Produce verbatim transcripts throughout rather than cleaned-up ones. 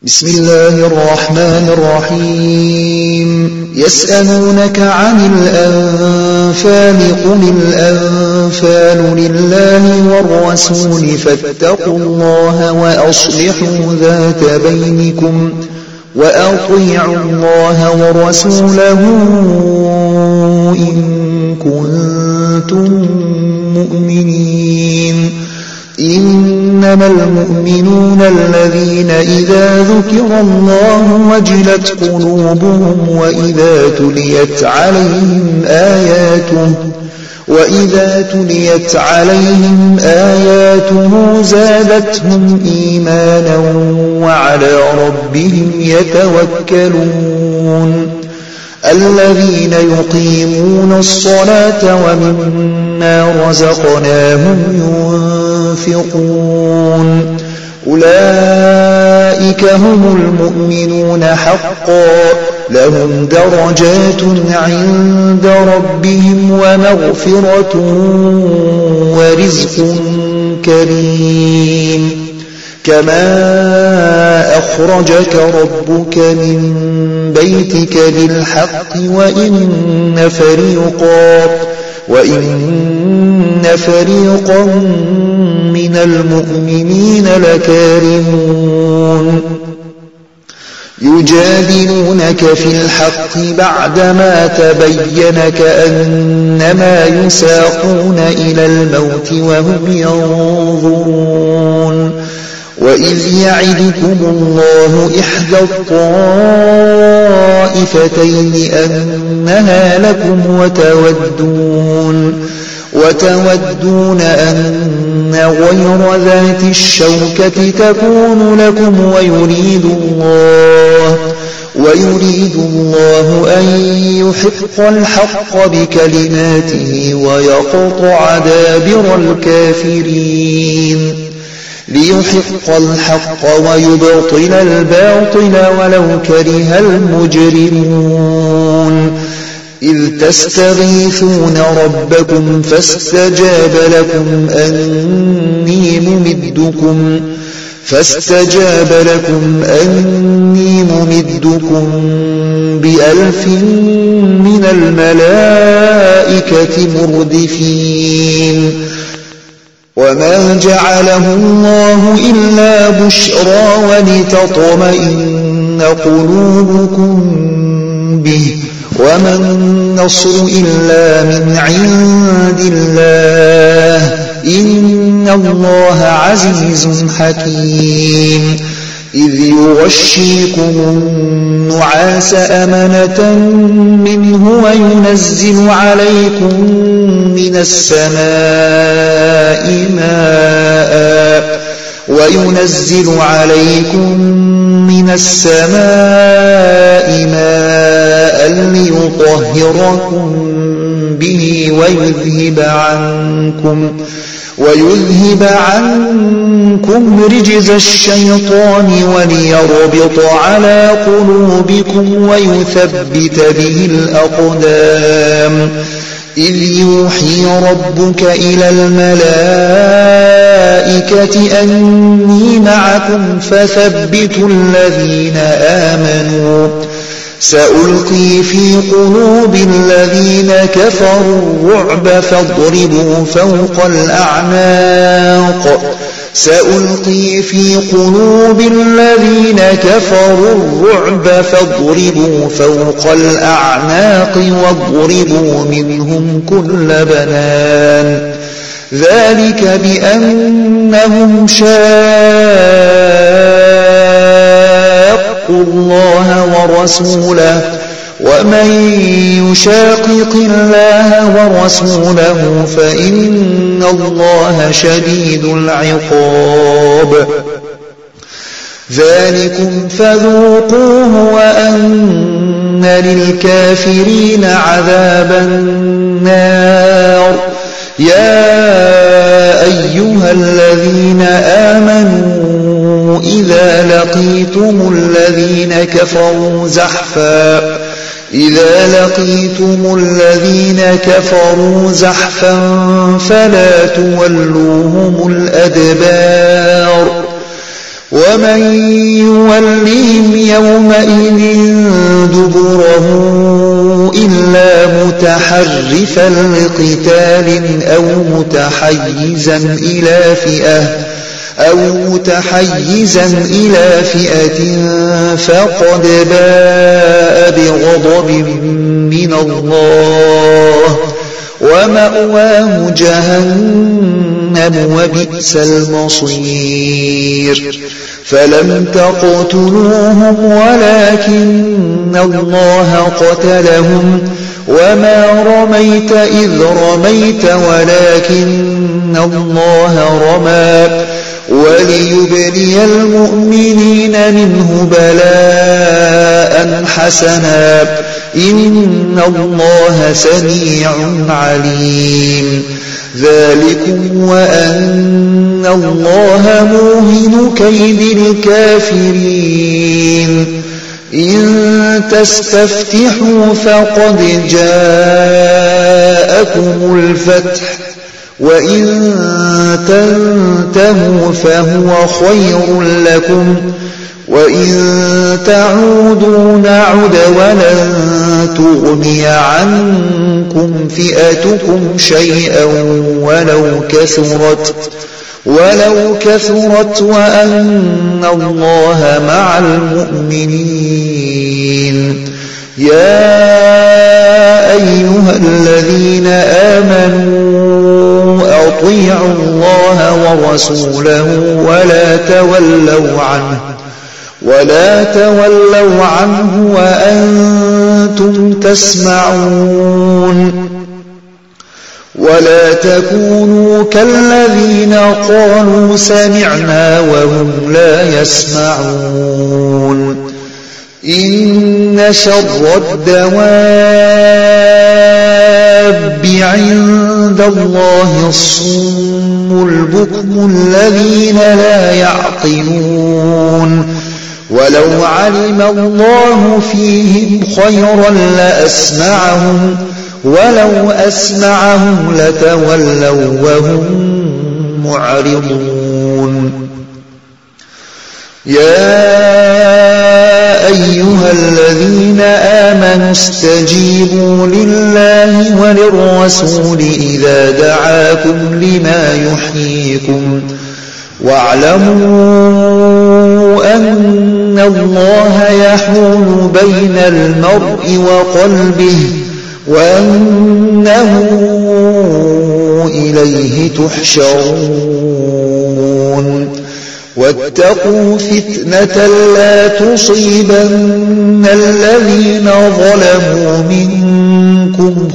بسم الله الرحمن الرحيم يسألونك عن الأنفال قل الأنفال لله والرسول فاتقوا الله وأصلحوا ذات بينكم وأطيعوا الله ورسوله إن كنتم مؤمنين إنما المؤمنون الذين إذا ذكر الله وجلت قلوبهم وإذا تليت عليهم آياته وإذا تليت عليهم آياته زادتهم إيمانا وعلى ربهم يتوكلون الذين يقيمون الصلاة ومما رزقناهم ينفقون أولئك هم المؤمنون حقا لهم درجات عند ربهم ومغفرة ورزق كريم كما أخرجك ربك من بيتك بالحق وإن فريقا وإن فريقا من المؤمنين لكارهون يجادلونك في الحق بعدما تبين كأنما يساقون إلى الموت وهم ينظرون وإذ يعدكم الله إحدى الطائفتين أنها لكم وتودون وتودون أن غير ذات الشوكة تكون لكم ويريد الله ويريد الله أن يحق الحق بكلماته ويقطع دابر الكافرين ليحق الحق ويبطل الباطل ولو كره المجرمون إذ تستغيثون ربكم فاستجاب لكم أني ممدكم فاستجاب لكم أني ممدكم بألف من الملائكة مردفين وما جعله الله إلا بشرى ولتطمئن قلوبكم به وما النصر إلا من عند الله إن الله عزيز حكيم إذ يغشيكم النعاس أمنة منه وينزل عليكم من السماء ماء وينزل عليكم من السماء ماء ليطهركم به ويذهب عنكم ويذهب عنكم رجز الشيطان وليربط على قلوبكم ويثبت به الأقدام إذ يوحي ربك إلى الملائكة أني معكم فثبتوا الذين آمنوا سألقي في قلوب الذين كفروا الرعب فاضربوا فوق الأعناق سألقي في قلوب الذين كفروا الرعب فاضربوا فوق الأعناق واضربوا منهم كل بنان ذلك بأنهم شاقوا الله ورسوله ومن يشاقق الله ورسوله فإن الله شديد العقاب ذلكم فذوقوه وأن للكافرين عذاب النار يا أيها الذين آمنوا إذا لقيتم الذين كفروا زحفا إذا لقيتم الذين كفروا زحفا فلا تولوهم الأدبار ومن يولهم يومئذ دبره إلا متحرفا لقتال أو متحيزا إلى فئة أو متحيزا إلى فئة فقد باء بغضب من الله ومأواه جهنم وبئس المصير فلم تقتلوهم ولكن الله قتلهم وما رميت إذ رميت ولكن الله رمى وليبلي المؤمنين منه بلاء حسنا إن الله سميع عليم ذلكم وأن الله موهن كيد الكافرين إن تستفتحوا فقد جاءكم الفتح وإن تنتهوا فهو خير لكم وإن تعودوا نعد ولن تغني عنكم فئتكم شيئا ولو كثرت ولو كثرت وأن الله مع المؤمنين يا أيها الذين آمنوا أطيعوا الله ورسوله ولا تولوا عنه ولا تولوا عنه وأنتم تسمعون ولا تكونوا كالذين قالوا سمعنا وهم لا يسمعون إن شر الدواب عند الله الصم البكم الذين لا يعقلون ولو علم الله فيهم خيرا لأسمعهم ولو أسمعهم لتولوا وهم معرضون يا أيها الذين آمنوا استجيبوا لله وللرسول إذا دعاكم لما يحييكم واعلموا أن الله يحول بين المرء وقلبه وأنه إليه تحشرون واتقوا فتنة لا تصيبن الذين ظلموا منكم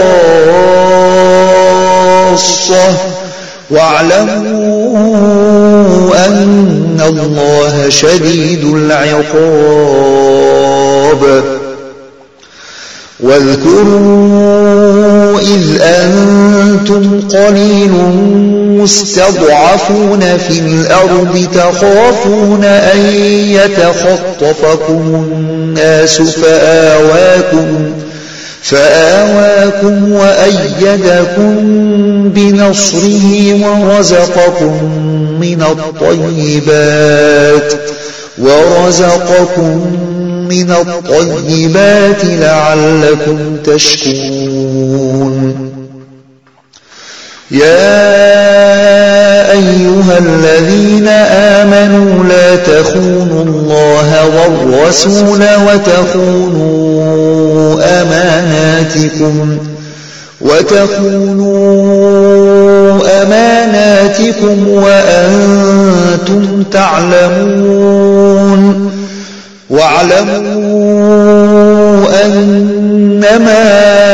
خاصة واعلموا أن الله شديد العقاب واذكروا إذ أنتم قليل مستضعفون في الأرض تخافون أن يتخطفكم الناس فآواكم فآواكم وأيدكم بنصره ورزقكم من الطيبات ورزقكم من الطيبات لعلكم تشكرون يا أيها الذين آمنوا لا تخونوا الله والرسول وتخونوا أماناتكم وتخونوا أماناتكم وأنتم تعلمون واعلموا أنما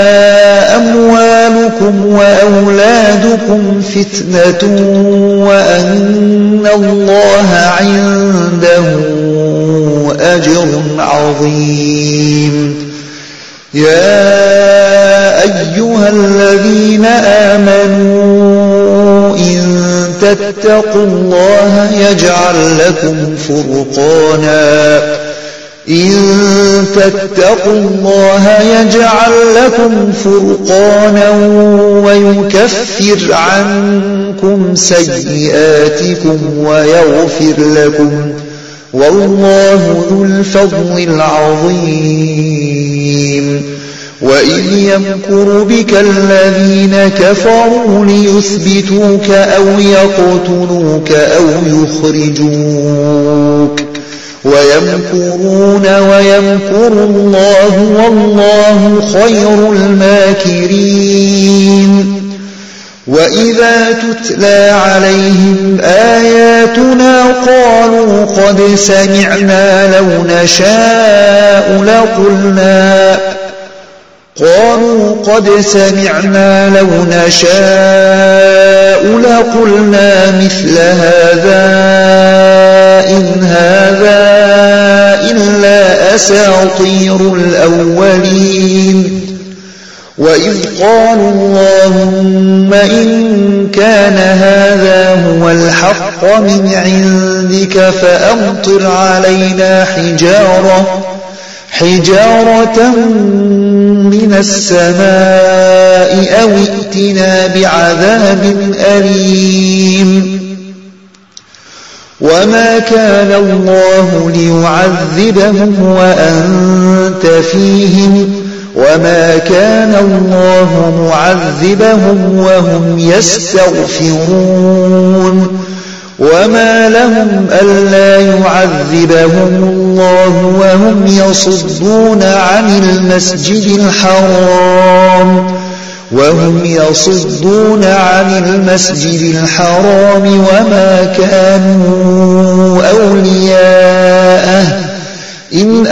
أموالكم وأولادكم فتنة وأن الله عنده أجر عظيم يا أيها الذين آمنوا إن تتقوا الله يجعل لكم فرقانا إن تتقوا الله يجعل لكم فرقانا ويكفر عنكم سيئاتكم ويغفر لكم والله ذو الفضل العظيم وإذ يمكر بك الذين كفروا ليثبتوك أو يقتلوك أو يخرجوك ويمكرون ويمكر الله والله خير الماكرين وإذا تتلى عليهم آياتنا قالوا قد سمعنا لو نشاء لقلنا قالوا قد سمعنا لو نشاء لقلنا مثل هذا إن هذا إلا أساطير الأولين وإذ قالوا اللهم إن كان هذا هو الحق من عندك فأمطر علينا حجارة حجارة من السماء أو ائتنا بعذاب أليم وما كان الله ليعذبهم وأنت فيهم وما كان الله معذبهم وهم يستغفرون وما لهم ألا يعذبهم الله وهم يصدون عن المسجد الحرام وهم يصدون عن المسجد الحرام وما كانوا أولياءه إن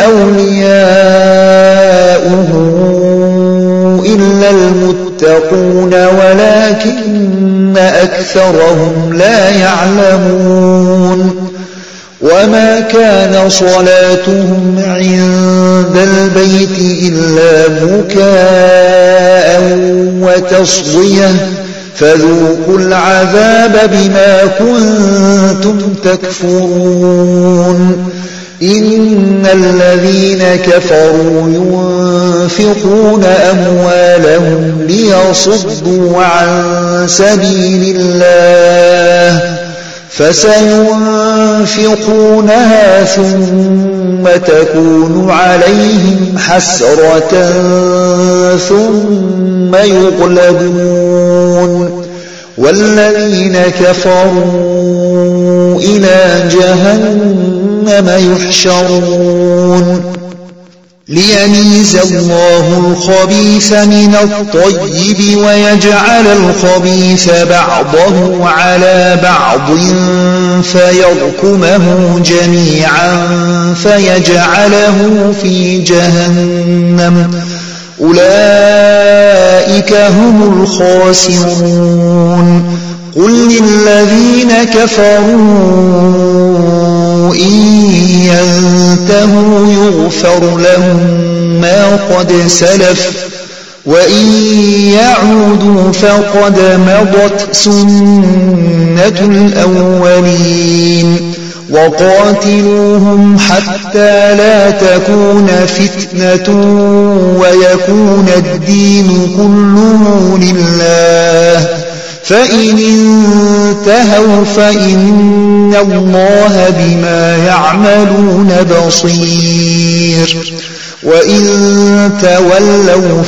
أولياؤه إلا المتقون ولكن أكثرهم لا يعلمون وما كان صلاتهم عند البيت إلا بكاء وتصدية فذوقوا العذاب بما كنتم تكفرون إن الذين كفروا ينفقون أموالهم ليصدوا عن سبيل الله فسينفقونها ثم تكون عليهم حسرة ثم يغلبون والذين كفروا إلى جهنم يحشرون ليميز الله الخبيث من الطيب ويجعل الخبيث بعضه على بعض فيركمه جميعا فيجعله في جهنم أولئك هم الخاسرون قل للذين كفروا إن ينتهوا يغفر لهم ما قد سلف وإن يعودوا فقد مضت سنة الأولين وقاتلوهم حتى لا تكون فتنة ويكون الدين كله لله فإن انتهوا فإن الله بما يعملون بصير وإن تولوا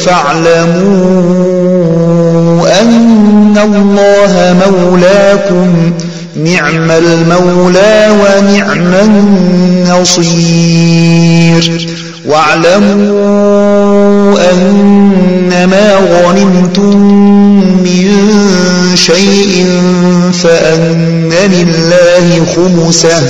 فاعلموا أن الله مولاكم نعم المولى ونعم النصير واعلموا أنما غنمتم من شيء فأن لله خمسه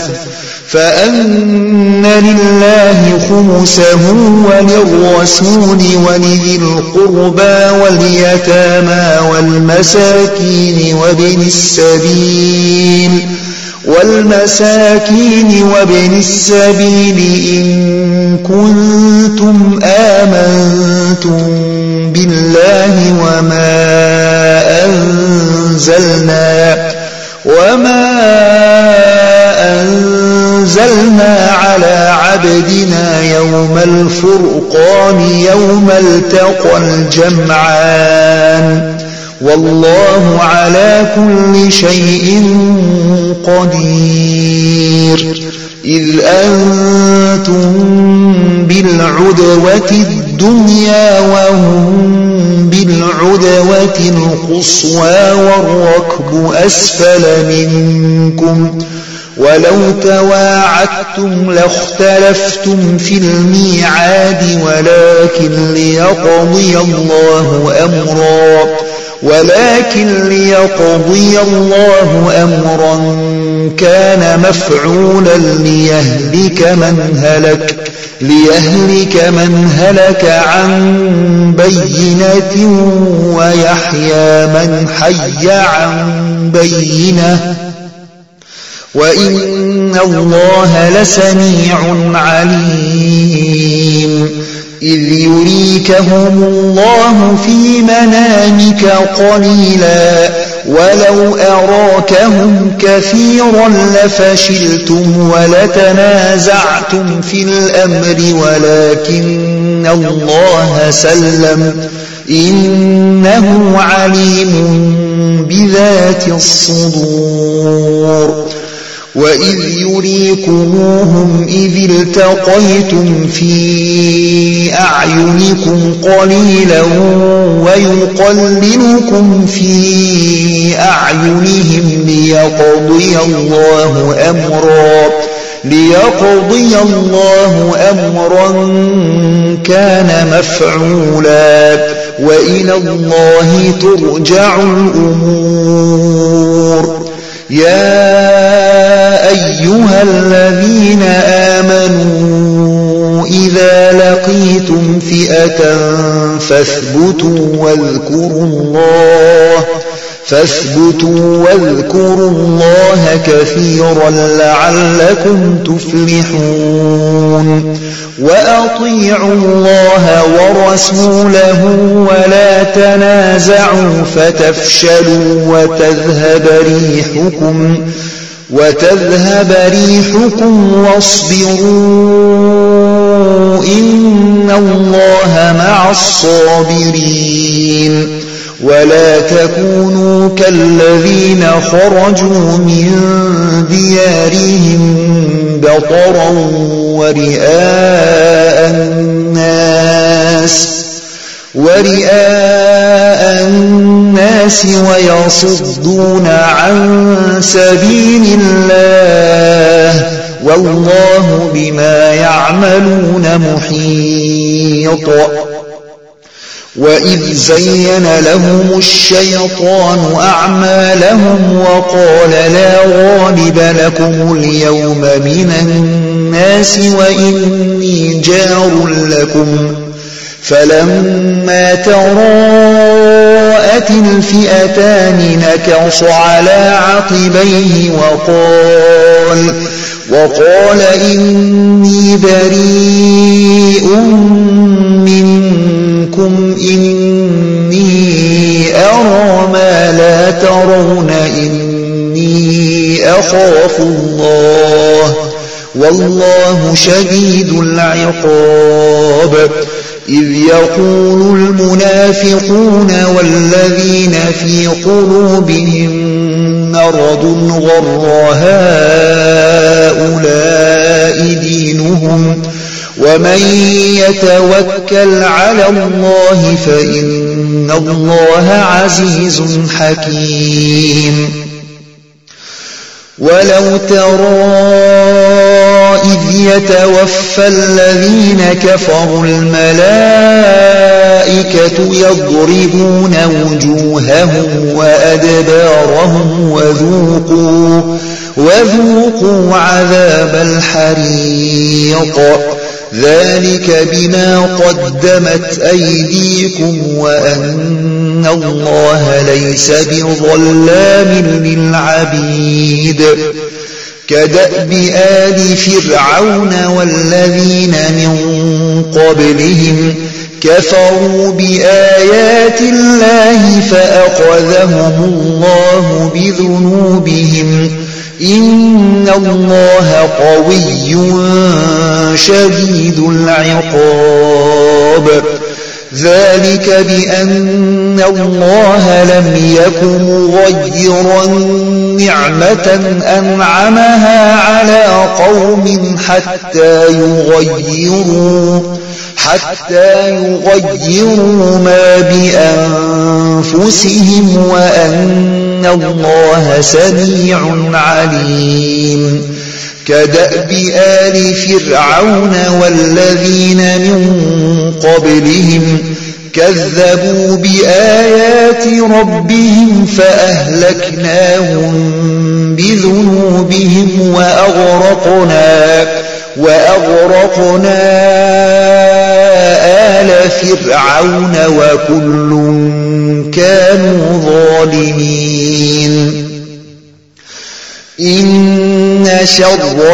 فأن لله خمسه وللرسول ولذي القربى واليتامى والمساكين وابن السبيل والمساكين وابن السبيل إن كنتم آمنتم بالله وما أنزلنا وما أنزلنا أنزلنا على عبدنا يوم الفرقان يوم التقى الجمعان والله على كل شيء قدير إذ أنتم بالعدوة الدنيا وهم بالعدوة القصوى والركب أسفل منكم ولو تواعدتم لاختلفتم في الميعاد ولكن ليقضي الله أمرا ولكن ليقضي الله أمرا كان مفعولا ليهلك من هلك ليهلك من هلك عن بينة ويحيى من حي عن بينة وإن الله لسميع عليم إذ يريكهم الله في منامك قليلا ولو أراكهم كثيرا لفشلتم ولتنازعتم في الأمر ولكن الله سلم إنه عليم بذات الصدور وإذ يريكموهم إذ التقيتم في أعينكم قليلا ويقللكم في أعينهم ليقضي الله أمرا ليقضي الله أمرا كان مفعولا وإلى الله ترجع الأمور يا أيها الذين آمنوا إذا لقيتم فئة فاثبتوا واذكروا الله فاثبتوا واذكروا الله كثيرا لعلكم تفلحون وأطيعوا الله ورسوله ولا تنازعوا فتفشلوا وتذهب ريحكم وتذهب ريحكم واصبروا إن الله مع الصابرين ولا تكونوا كالذين خرجوا من ديارهم بطرا ورئاء الناس ورئاء الناس ويصدون عن سبيل الله والله بما يعملون محيط وإذ زين لهم الشيطان أعمالهم وقال لا غالب لكم اليوم من الناس وإني جار لكم فلما تراءت الفئتان نكص على عقبيه وقال وقال إني بريء منكم إني أرى ما لا ترون إني أخاف الله والله شديد العقاب إذ يقول المنافقون والذين في قلوبهم مرض غر هؤلاء دينهم ومن يتوكل على الله فإن الله عزيز حكيم ولو ترى إذ يتوفى الذين كفروا الملائكة يضربون وجوههم وأدبارهم وذوقوا وذوقوا عذاب الحريق ذلك بما قدمت أيديكم وأن الله ليس بظلام للعبيد كدأب آل فرعون والذين من قبلهم كفروا بآيات الله فأخذهم الله بذنوبهم إن الله قوي شديد العقاب. ذلك بأن الله لم يكن مغيرا نعمة أنعمها على قوم حتى يغيروا حتى يغيروا ما بأنفسهم وأن الله سميع عليم. كدأب آل فرعون والذين من قبلهم كذبوا بآيات ربهم فأهلكناهم بذنوبهم وأغرقنا وأغرقنا آل فرعون وكل كانوا ظالمين. إن شر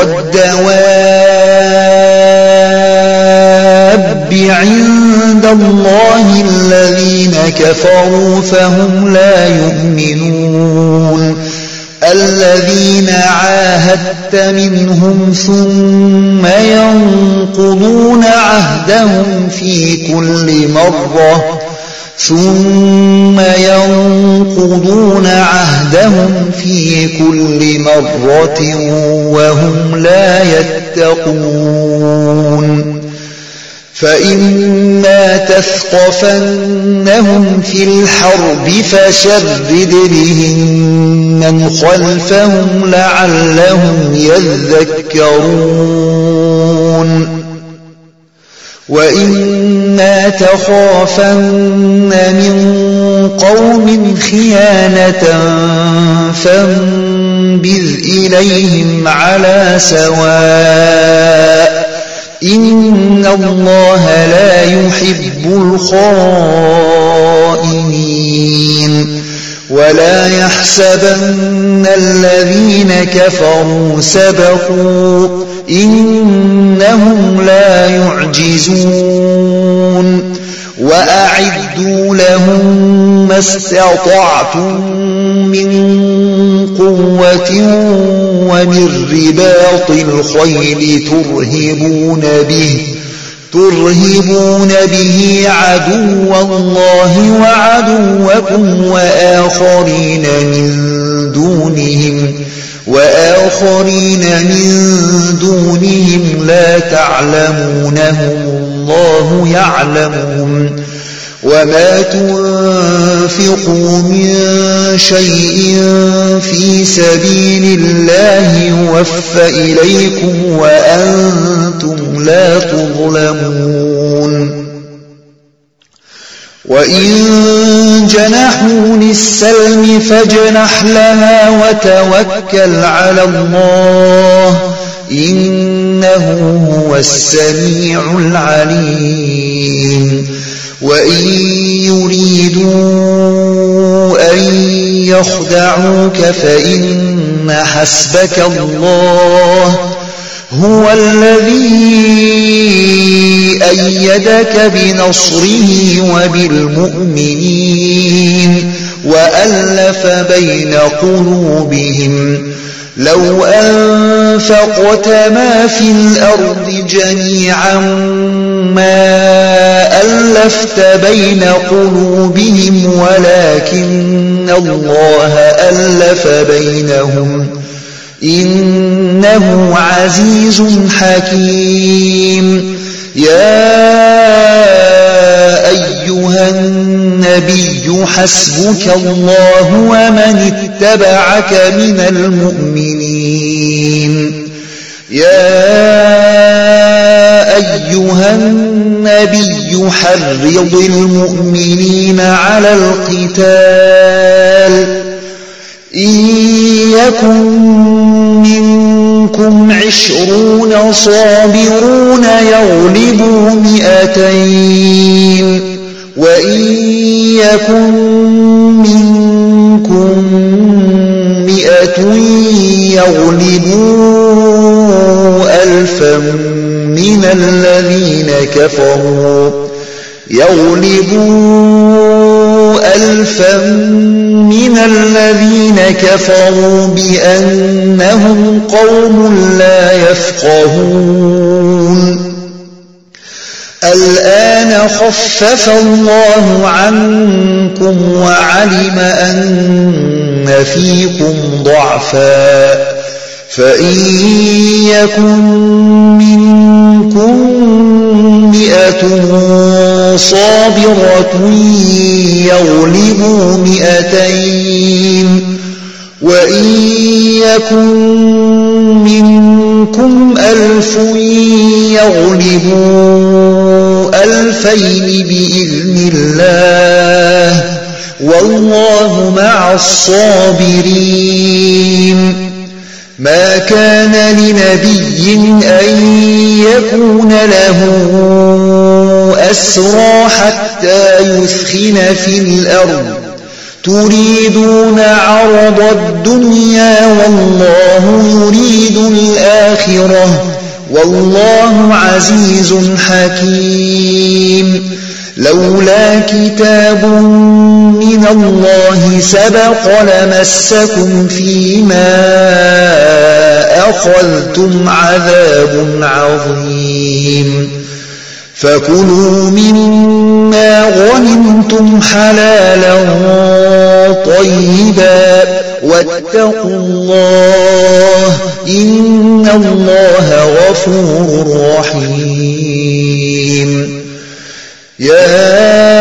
الدواب عند الله الذين كفروا فهم لا يؤمنون. الذين عاهدت منهم ثم ينقضون عهدهم في كل مرة ثم ينقضون عهدهم في كل مرة وهم لا يتقون. فإما تثقفنهم في الحرب فشرد بهم من خلفهم لعلهم يذكرون. وإما تخافن من قوم خيانة فانبذ إليهم على سواء إن الله لا يحب الخائنين. ولا يحسبن الذين كفروا سبقوا إنهم لا يعجزون. وأعدوا لهم ما استطعتم من قوة ومن رباط الخيل ترهبون به ترهبون به عدو الله وعدوكم وآخرين من دونهم وآخرين من دونهم لا تعلمونهم الله يعلمهم. وما تنفقوا من شيء في سبيل الله يوفى إليكم وأنتم لا تظلمون. وإن جنحوا للسلم فاجنح لها وتوكل على الله إنه هو السميع العليم. وإن يريدوا أن يخدعوك فإن حسبك الله هو الذي أيدك بنصره وبالمؤمنين وألف بين قلوبهم. لو أنفقت ما في الأرض جميعا ما ألفت بين قلوبهم ولكن الله ألف بينهم إنه عزيز حكيم. يا أيها النبي حسبك الله ومن اتبعك من المؤمنين. يا أيها النبي حرض المؤمنين على القتال إن يكن منكم عشرون صابرون يغلبوا مئتين وإن يكن منكم مئة يغلبوا ألفا من الذين كفروا يغلبوا ألفا من الذين كفروا بأنهم قوم لا يفقهون الآن خفف الله عنكم وعلم أن فيكم ضعفا فإن يكن منكم مئة صابرة يغلبوا مئتين وإن يكن منكم ألف يغلبوا ألفين بإذن الله والله مع الصابرين ما كان لنبي أن يكون له أسرى حتى يثخن في الأرض تريدون عرض الدنيا والله يريد الآخرة والله عزيز حكيم لولا كتاب من الله سبق لمسكم فيما أخذتم عذاب عظيم فكلوا مما غنمتم حلالا طيبا واتقوا الله إن الله غفور رحيم يا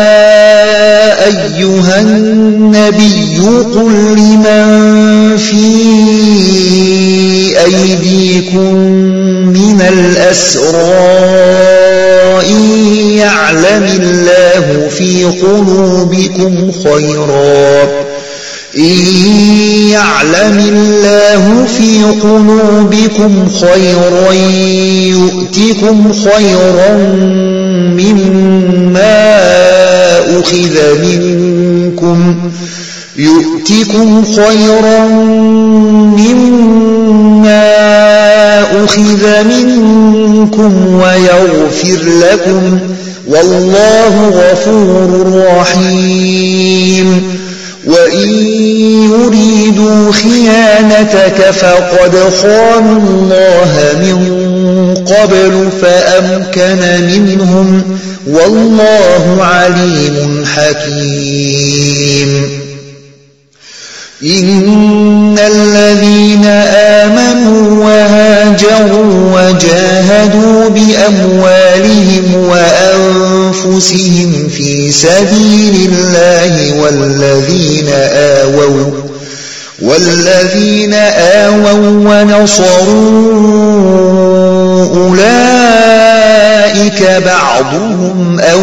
أيها النبي قل لمن في أيديكم من الأسرى إن يعلم الله في قلوبكم خيرا إن يعلم الله في قلوبكم خيرا يؤتكم خيرا مما أخذ منكم يؤتكم خيرا مما أخذ منكم ويغفر لكم والله غفور رحيم وإن يريدوا خيانتك فقد خانوا الله من قبل فأمكن منهم والله عليم حكيم إن الذين آمنوا وهاجروا وجاهدوا بأموالهم وأنفسهم في سبيل الله والذين آووا والذين آووا ونصروا أولئك بعضهم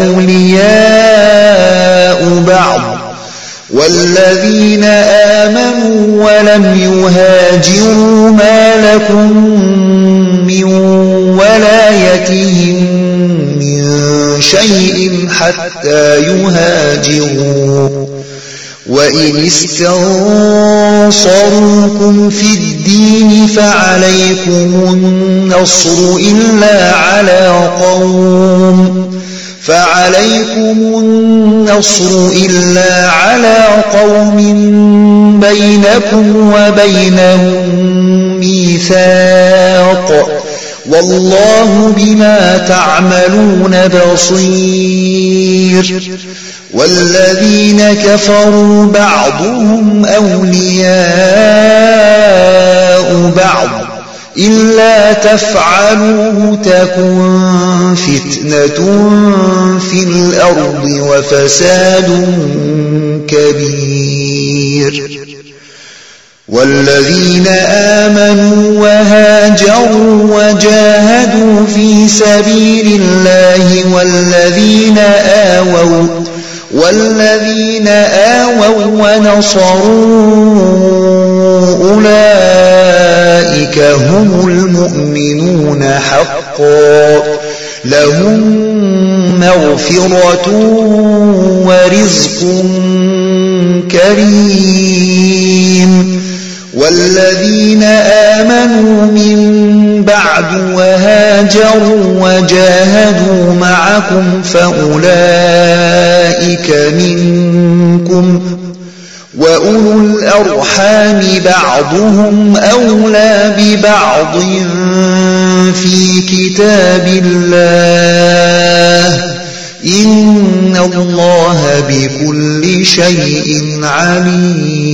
أولياء بعض والذين آمنوا ولم يهاجروا ما لكم من ولايتهم من شيء حتى يهاجروا وإن استنصروكم في الدين فعليكم النصر إلا على قوم فعليكم النصر إلا على قوم بينكم وبينهم ميثاق والله بما تعملون بصير والذين كفروا بعضهم أولياء بعض إلا تفعلوه تكن فتنة في الأرض وفساد كبير والذين آمنوا وهاجروا وجاهدوا في سبيل الله والذين آووا والذين آووا ونصروا أولئك هم المؤمنون حقا لهم مغفرة ورزق كريم والذين آمنوا من بعد وهاجروا وجاهدوا معكم فأولئك منكم وأولو الأرحام بعضهم أولى ببعض في كتاب الله إن الله بكل شيء عليم